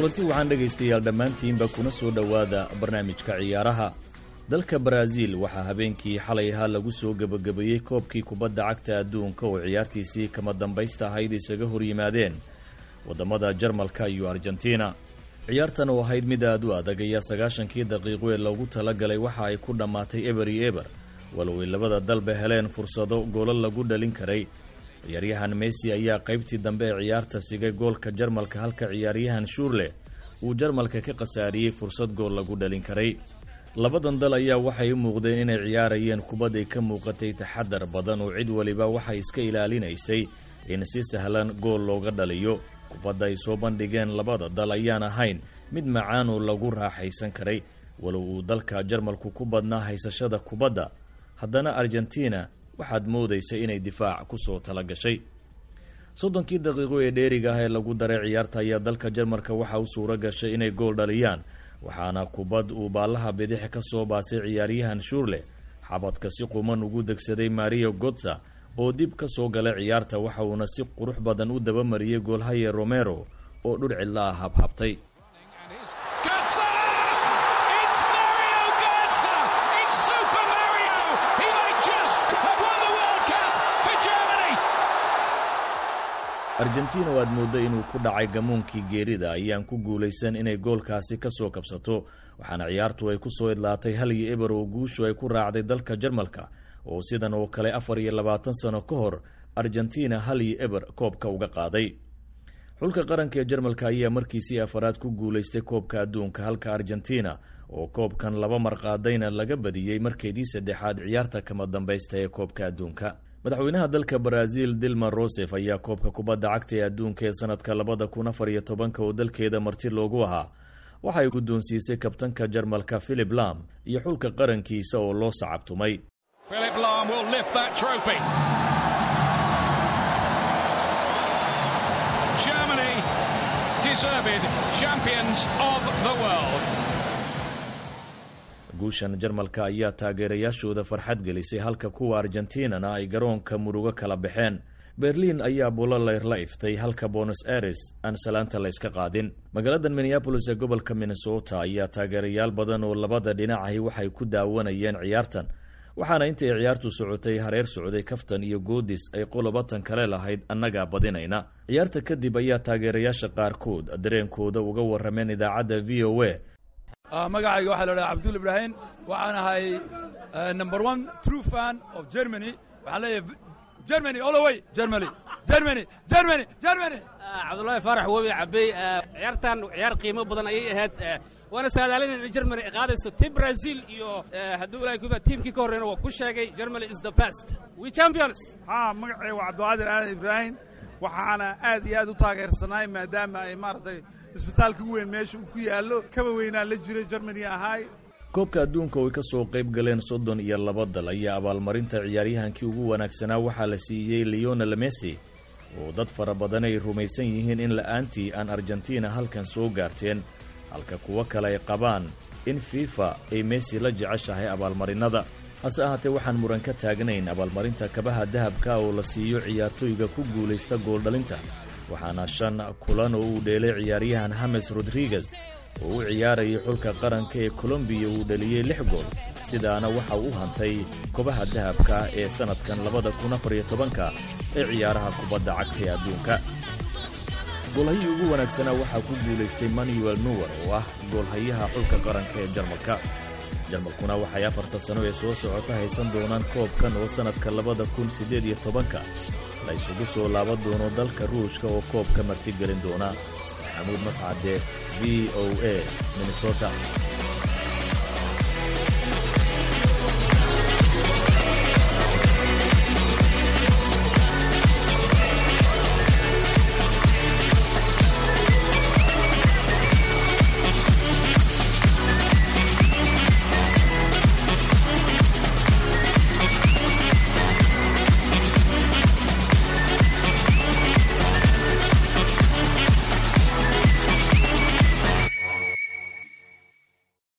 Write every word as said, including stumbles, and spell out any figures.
kulanti waxaan dhegaystayaal dhammaantiinba kuna soo dhowaada barnaamijka ciyaaraha. dalka Brazil waxaa habeenkii xalay ahaa lagu soo gabagabeeyey koobkii kubadda cagta adduunka oo ciyaartiisii kama dambaysta ahayd isaga hor yimaadeen wadamada Jarmalka iyo Argentina. ciyaartan oo ahayd mid aad u adag ayaa sagaashankii daqiiqo ee loogu talagalay waxa ay ku dhammaatay eber iyo eber, walow ay labada dalba heleen fursado goolal lagu dhalin karay. ciyaaryahan Messi ayaa qaybtii dambe ee ciyaarta sigay goolka Jarmalka, halka ciyaaryahan Schürrle uu Jarmalka ka qasaariyey fursad gool lagu dhalin karay. labadan dal ayaa waxay u muuqdeen inay ciyaarayeen kubad ay ka muuqatay taxadar badan oo cid waliba waxay iska ilaalinaysay in si sahlan gool looga dhaliyo. kubadda ay soo bandhigeen labada dal ayaan ahayn mid macaan oo lagu raaxaysan karay, walow uu dalka Jarmalku ku badnaa haysashada kubadda. haddana Argentina waxaad moodaysay inay difaac ku soo tala gashay. soddonkii daqiiqo ee dheeriga ah ee lagu daray ciyaarta ayaa dalka Jarmalka waxa uu suura gashay inay gool dhaliyaan, waxaana kubad uu baalaha bidix ka soo baasay ciyaaryahan Schürrle xabadka si quman ugu degsaday Mario Götze oo dib ka soo galay ciyaarta, waxa uuna si qurux badan u daba mariyay goolhaye Romero oo dhur cidla ah habhabtay. Argentina waad mooday inuu ku dhacay gamuunkii geerida ayaan ku guulaysan inay goolkaasi ka soo kabsato, waxaana ciyaartu ay ku soo idlaatay hal iyo eber oo guushu ay ku raacday dalka Jarmalka oo sidan oo kale afar iyo labaatan sano ka hor Argentina hal iyo eber koobka uga qaaday. xulka qaranka ee Jarmalka ayaa markiisii afaraad ku guulaystay koobka adduunka, halka Argentina oo koobkan laba mar qaadayna laga badiyey markeedii saddexaad ciyaarta kama dambaysta ee koobka adduunka. madaxweynaha dalka Brazil Dilma Rousseff ayaa koobka kubadda cagta ee adduunka ee sanadka labada kun afar iyo tobanka oo dalkeeda marti loogu ahaa waxay guddoonsiisay kabtanka Jarmalka Philipp Lahm iyo xulka qarankiisa oo loo sacabtumay. Philipp Lahm will lift that trophy. Germany deserved champions of the world. guushan Jarmalka ayaa taageerayaashooda farxad gelisay, halka kuwa Argentina ay garoonka murugo kala baxeen. Berlin ayaa buulaleyr la iftay, halka Buenos Aires aan salaanta la iska qaadin. magaalada Minneapolis ee gobolka Minnesota ayaa taageerayaal badan oo labada dhinacahi waxay ku daawanayeen ciyaartan, waxaana intay ciyaartu socotay hareer socday kaftan iyo goodis ay qolobatan kale lahayd annaga badinayna. ciyaarta kadib ayaa taageerayaasha qaarkood dareenkooda uga warrameen idaacadda V O A. magacayga waxaa la dhahaa Abdul Ibrahim, waxaan ahay number one true fan of Germany. waxaan leeyahay Germany all the way, Germany Germany Germany Germany. Cabdullaahi Faarax Wabi Cabay, ciyaartan ciyaar qiimo badan ayay ahayd, waana saadaalin in Germany ay qaadayso team Brazil iyo hadduu ilaahay kuba teamkii ka horreeyna waa ku sheegay Germany is the best, we champions. ha magacayga waa Cabdullaahi Aadan Ibrahim, waxaana aad iyo aad u taageersanaay maadaama ay maartay isbitaalka weyn meesha uu ku yaalo kaba weynaa la jiray Germany ahay. koobka adduunka oo ka soo qayb galeen soddon iyo laba dal ayaa abaalmarinta ciyaaryahankii ugu wanaagsanaa waxaa la siiyey Lionel Messi oo dad fara badan ay rumaysan yihiin in la'aantii aan Argentina halkan soo gaarteen, halka kuwa kale ay qabaan in FIFA ay Messi la jeceshahay abaalmarinada. hase ahaatee waxaan muran ka taagnayn abaalmarinta kabaha dahabka oo la siiyo ciyaartoyga ku guulaysta gooldhalinta, waxaana shan kulan oo uu dheelay ciyaaryahan James Rodriguez oo u ciyaarayay xulka qaranka ee Colombia uu dhaliyey lix gool, sidaana waxa uu hantay kobaha dahabka ee sanadkan labada kun afar iyo tobanka ee ciyaaraha kubadda cagta ee adduunka. goolhayii ugu wanaagsanaa waxaa ku guulaystay Manuel Neuer oo ah goolhayaha xulka qaranka ee Jarmalka. Jarmalkuna waxay afarta sano ee soo socota haysan doonaan koobkan oo sanadka labada kun siddeed iyo tobanka la isugu soo laaban doono dalka Ruushka oo koobka martigelin doona. Maxamuud Mascade, V O A, Minnesota.